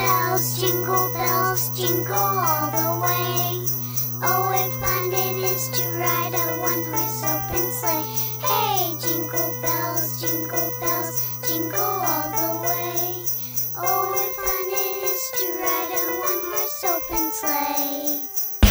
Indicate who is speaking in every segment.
Speaker 1: bells, jingle all the way. Oh, what fun it is to ride a one-horse open sleigh. Hey, jingle bells, jingle all the way. Oh, what fun it is to ride a one-horse open sleigh.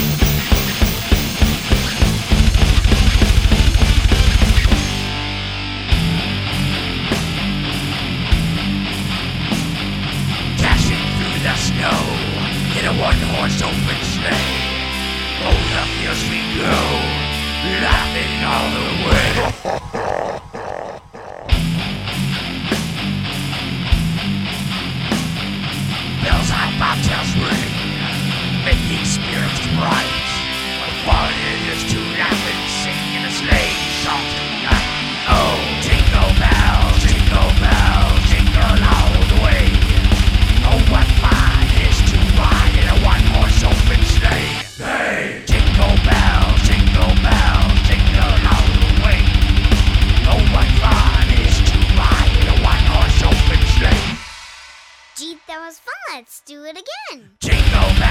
Speaker 2: The snow in a one-horse open sleigh. Over the fields we go, laughing all the way. Bells on bobtails ring, making spirits bright. What fun it is to laugh and sing in a sleigh song tonight. Oh, jingle bells, jingle all the way. Oh, what fun it is to ride in a one-horse open sleigh. Hey, jingle bells, jingle all the way. Oh, what fun it is to ride in a one-horse open sleigh.
Speaker 1: Gee, that was fun. Let's do it again.
Speaker 2: Jingle bells.